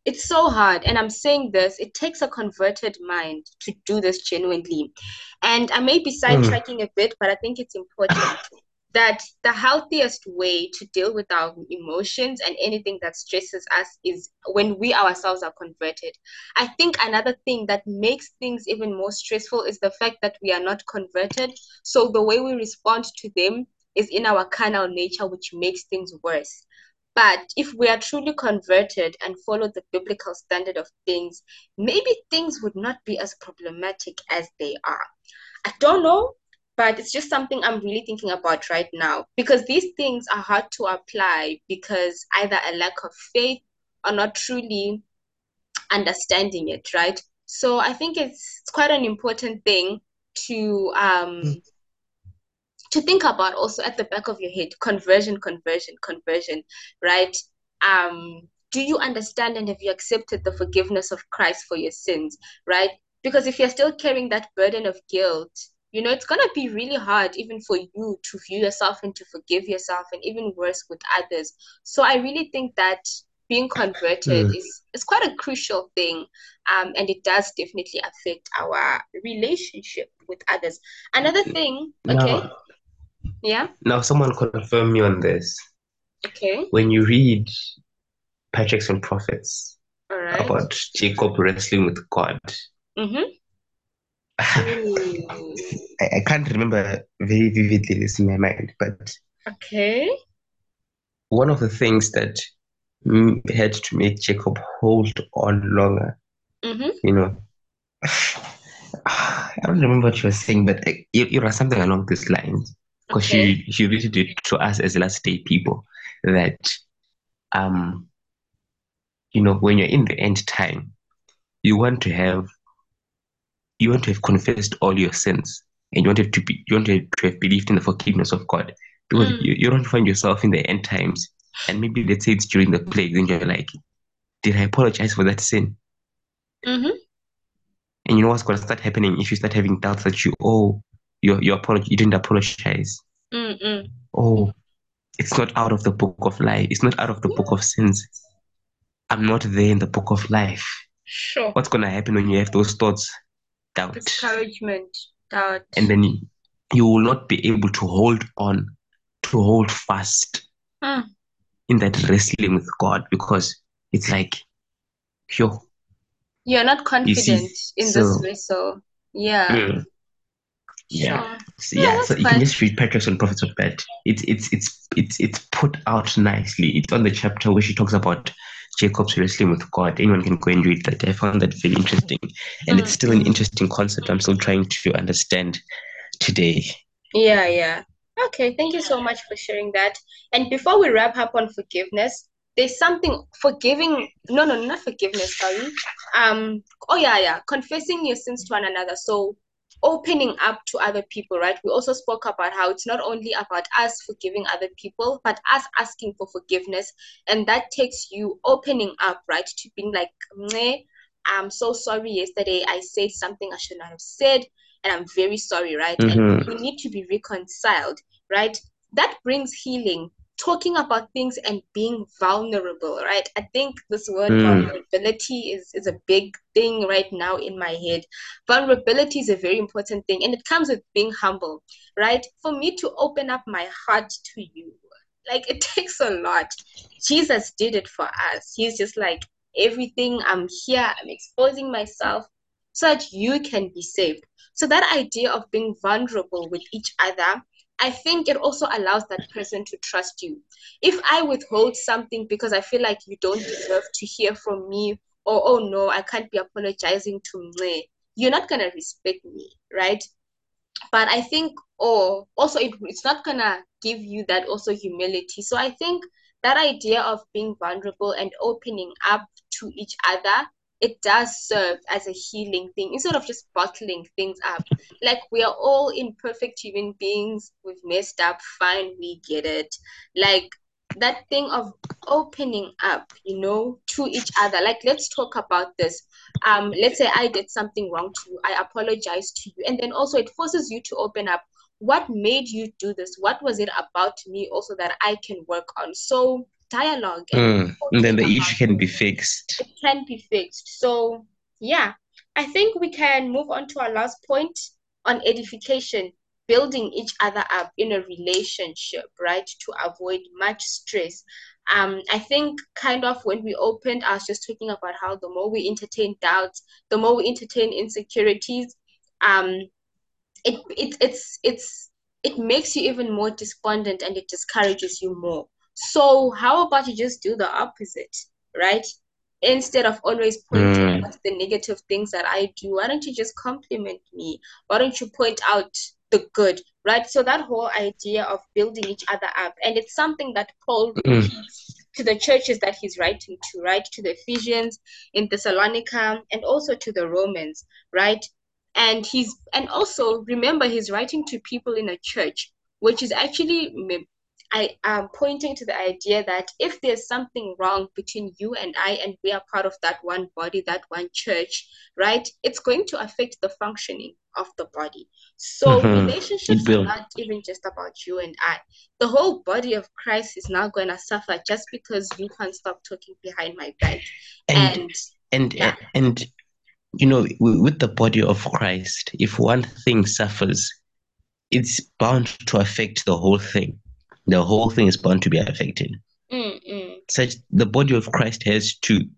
it's so hard. And I'm saying this, it takes a converted mind to do this genuinely. And I may be Mm. sidetracking a bit, but I think it's important that the healthiest way to deal with our emotions and anything that stresses us is when we ourselves are converted. I think another thing that makes things even more stressful is the fact that we are not converted. So the way we respond to them is in our carnal nature, which makes things worse. But if we are truly converted and follow the biblical standard of things, maybe things would not be as problematic as they are. I don't know, but it's just something I'm really thinking about right now because these things are hard to apply because either a lack of faith or not truly understanding it, right? So I think it's quite an important thing to um to think about also at the back of your head. Conversion, right? Do you understand and have you accepted the forgiveness of Christ for your sins, right? Because if you're still carrying that burden of guilt, it's going to be really hard even for you to view yourself and to forgive yourself, and even worse with others. So I really think that being converted Mm. is quite a crucial thing, and it does definitely affect our relationship with others. Another thing, okay, Now, yeah. now someone confirm me on this. Okay. When you read Patrick's and Prophets All right. about Jacob wrestling with God, Mm-hmm. Ooh. I can't remember very vividly this in my mind, but Okay. one of the things that had to make Jacob hold on longer, Mm-hmm. you know, I don't remember what she was saying, but it was something along these lines. Because Okay. she related it to us as last day people that um when you're in the end time, you want to have confessed all your sins, and you want to have believed in the forgiveness of God, because Mm. you don't find yourself in the end times, and maybe let's say it's during the plague, and you're like, did I apologize for that sin? Mm-hmm. And you know what's going to start happening if you start having doubts that you didn't apologize. Mm-mm. Oh, it's not out of the book of life. It's not out of the book of sins. I'm not there in the book of life. Sure. What's going to happen when you have those thoughts? Doubt. Discouragement, doubt. And then you will not be able to hold on, to hold fast Mm. in that wrestling with God, because it's like, yo, You're not you see, confident in this so vessel. Yeah. mm, yeah, Sure. so, Yeah, yeah. So that's you can fine. just read Patriarchs and Prophets of Bed. It's put out nicely. It's on the chapter where she talks about Jacob's wrestling with God. Anyone can go and read that. I found that very interesting, and it's still an Mm-mm. interesting concept. I'm still trying to understand today. Yeah, yeah. Okay, thank you so much for sharing that. And before we wrap up on forgiveness, there's something forgiving. No, no, not forgiveness, sorry. Oh yeah, yeah. Confessing your sins to one another. So opening up to other people, right? We also spoke about how it's not only about us forgiving other people, but us asking for forgiveness. And that takes you opening up, right? To being like, "Meh, I'm so sorry. Yesterday I said something I should not have said, and I'm very sorry," right? And Mm-hmm. we need to be reconciled, right? That brings healing. Talking about things and being vulnerable, right? I think this word Mm. vulnerability is a big thing right now in my head. Vulnerability is a very important thing, and it comes with being humble, right? For me to open up my heart to you, like it takes a lot. Jesus did it for us. He's just like, everything, I'm here, I'm exposing myself so that you can be saved. So that idea of being vulnerable with each other, I think it also allows that person to trust you. If I withhold something because I feel like you don't deserve to hear from me, or oh no, I can't be apologizing to me, you're not gonna respect me, right? But I think, or also it's not gonna give you that also humility. So I think that idea of being vulnerable and opening up to each other, it does serve as a healing thing instead of just bottling things up. Like, we are all imperfect human beings, we've messed up, fine, we get it. Like, that thing of opening up, to each other, like, let's talk about this. Let's say I did something wrong to you, I apologize to you, and then also it forces you to open up. What made you do this? What was it about me also that I can work on? So dialogue and And then talking the issue about can be things, fixed. it can be fixed. So, yeah, I think we can move on to our last point on edification, building each other up in a relationship, right, to avoid much stress. I think kind of when we opened, I was just talking about how the more we entertain doubts, the more we entertain insecurities, um, it makes you even more despondent and it discourages you more. So how about you just do the opposite, right? Instead of always pointing Mm, out the negative things that I do, why don't you just compliment me? Why don't you point out the good, right? So that whole idea of building each other up, and it's something that Paul mm, repeats to the churches that he's writing to, right? To the Ephesians, in Thessalonica, and also to the Romans, right? And also remember he's writing to people in a church, which is actually I am pointing to the idea that if there's something wrong between you and I, and we are part of that one body, that one church, right, it's going to affect the functioning of the body. So mm-hmm. It relationships are will. not even just about you and I. The whole body of Christ is now going to suffer just because you can't stop talking behind my back. And And and yeah. and you know, with the body of Christ, if one thing suffers, it's bound to affect the whole thing. The whole thing is bound to be affected. Mm-mm. Such the body of Christ has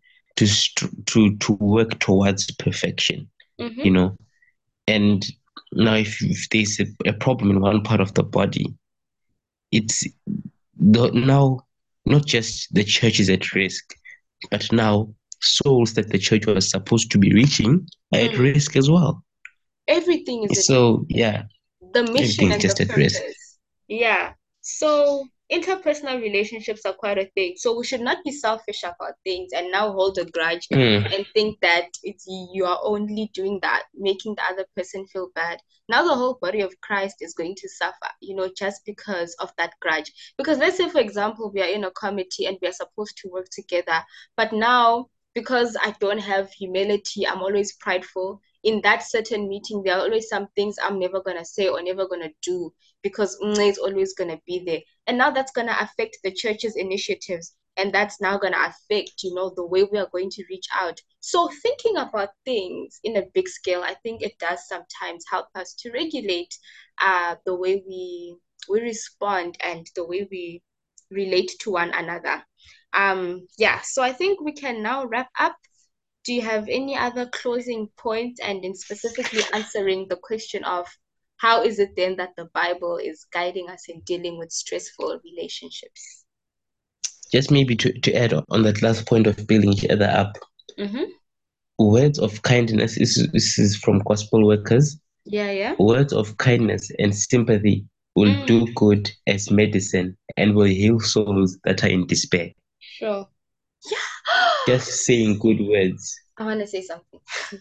to work towards perfection. You Mm-hmm. know, and now if there's a problem in one part of the body, it's now not just the church is at risk, but now souls that the church was supposed to be reaching are at Mm. risk as well. Everything is at So yeah, the mission everything's and the just at risk. purpose. Yeah. So interpersonal relationships are quite a thing. So we should not be selfish about things and now hold a grudge Mm, and think that it's you are only doing that, making the other person feel bad. Now the whole body of Christ is going to suffer, just because of that grudge. Because let's say, for example, we are in a committee and we are supposed to work together, but now because I don't have humility, I'm always prideful. In that certain meeting, there are always some things I'm never gonna say or never gonna do because is always gonna be there. And now that's gonna affect the church's initiatives. And that's now gonna affect, the way we are going to reach out. So thinking about things in a big scale, I think it does sometimes help us to regulate the way we respond and the way we relate to one another. Yeah, so I think we can now wrap up. Do you have any other closing points and in specifically answering the question of how is it then that the Bible is guiding us in dealing with stressful relationships? just maybe to add on that last point of building each other up, Mm-hmm. words of kindness is from gospel workers. Yeah, yeah. Words of kindness and sympathy will Mm, do good as medicine and will heal souls that are in despair. sure. Yeah. Just saying good words. I want to say something.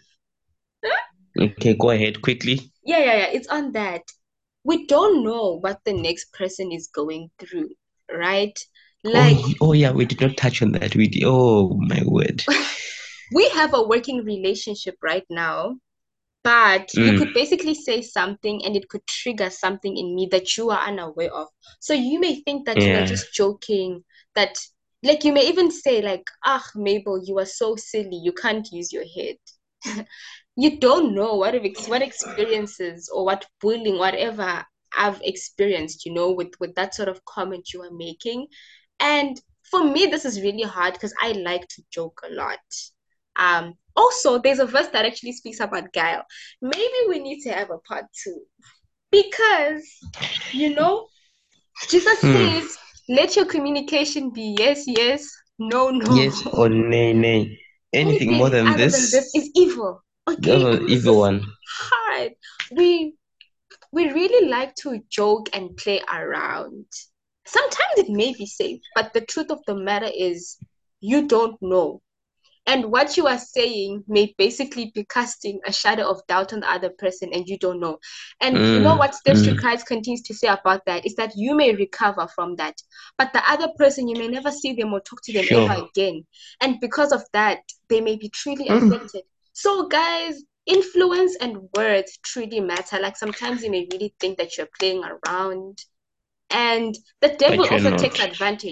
Okay, go ahead quickly. Yeah, yeah, yeah. It's on that. We don't know what the next person is going through, right? Oh, Like, oh yeah, we did not touch on that. Oh my word. we have a working relationship right now, but you Mm, could basically say something and it could trigger something in me that you are unaware of. So you may think that you are yeah. just joking, that like you may even say like, ah, Mabel, you are so silly, you can't use your head. You don't know what experiences or what bullying, whatever I've experienced, with that sort of comment you are making. And for me, this is really hard because I like to joke a lot. Also, there's a verse that actually speaks about guile. Maybe we need to have a part two because, you know, Jesus Hmm. says, let your communication be yes, yes, no, no. Yes or nay, nay. Anything more Anything than other than this, this is evil. that's Okay, an and this evil is one. hard. We we really like to joke and play around. Sometimes it may be safe, but the truth of the matter is you don't know. And what you are saying may basically be casting a shadow of doubt on the other person, and you don't know. And you know Mm, what Steps to mm, Christ continues to say about that is that you may recover from that, but the other person, you may never see them or talk to them sure. ever again. And because of that, they may be truly Mm, affected. So, guys, influence and words truly matter. Like sometimes you may really think that you're playing around, and the devil but you're also takes not. advantage.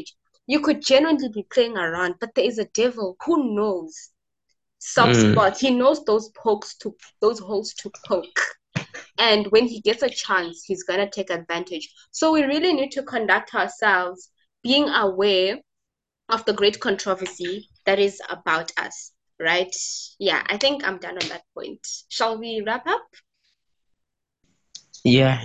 You could genuinely be playing around, but there is a devil who knows soft Mm. spots. He knows those holes to poke. And when he gets a chance, he's gonna take advantage. So we really need to conduct ourselves being aware of the great controversy that is about us, right? Yeah, I think I'm done on that point. Shall we wrap up? Yeah,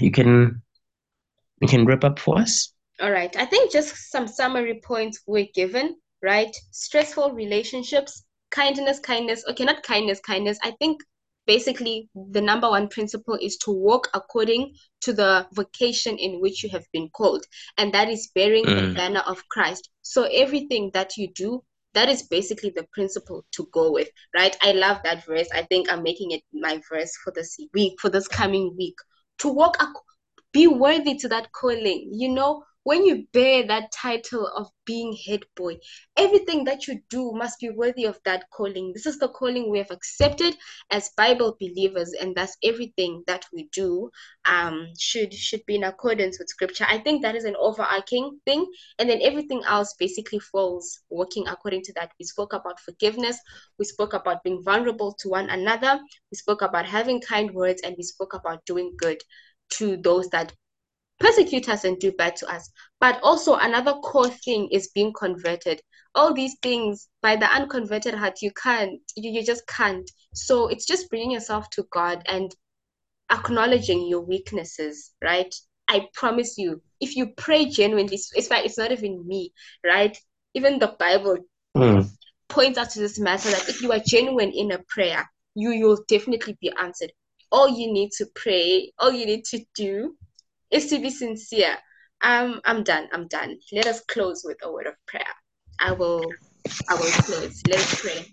you can wrap up for us. All right. I think just some summary points were given, right? Stressful relationships, kindness, kindness. Okay, not kindness, kindness. I think basically the number one principle is to walk according to the vocation in which you have been called, and that is bearing the Mm. banner of Christ. So everything that you do, that is basically the principle to go with, right? I love that verse. I think I'm making it my verse for this week, for this coming week. To walk be worthy to that calling. When you bear that title of being head boy, everything that you do must be worthy of that calling. This is the calling we have accepted as Bible believers, and thus everything that we do should be in accordance with Scripture. I think that is an overarching thing, and then everything else basically falls working according to that. We spoke about forgiveness, we spoke about being vulnerable to one another, we spoke about having kind words, and we spoke about doing good to those that persecute us and do bad to us. But also another core thing is being converted. All these things by the unconverted heart, you just can't. So it's just bringing yourself to God and acknowledging your weaknesses, right? I promise you, if you pray genuinely, it's like it's not even me, right? Even the Bible Mm. points out to this matter that if you are genuine in a prayer, you'll definitely be answered. All you need to pray, all you need to do is to be sincere. I'm done. I'm done. Let us close with a word of prayer. I will I will close. Let us pray.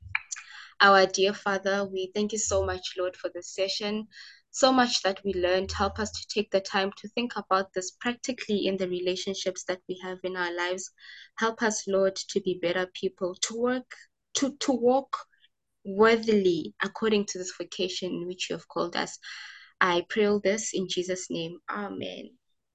Our dear Father, we thank you so much, Lord, for this session. So much that we learned. Help us to take the time to think about this practically in the relationships that we have in our lives. Help us, Lord, to be better people, to walk worthily according to this vocation in which you have called us. I pray all this in Jesus' name. Amen.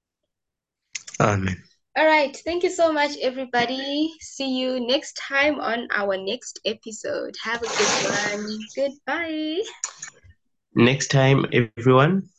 Amen. All right. Thank you so much, everybody. See you next time on our next episode. Have a good one. Goodbye. Next time, everyone.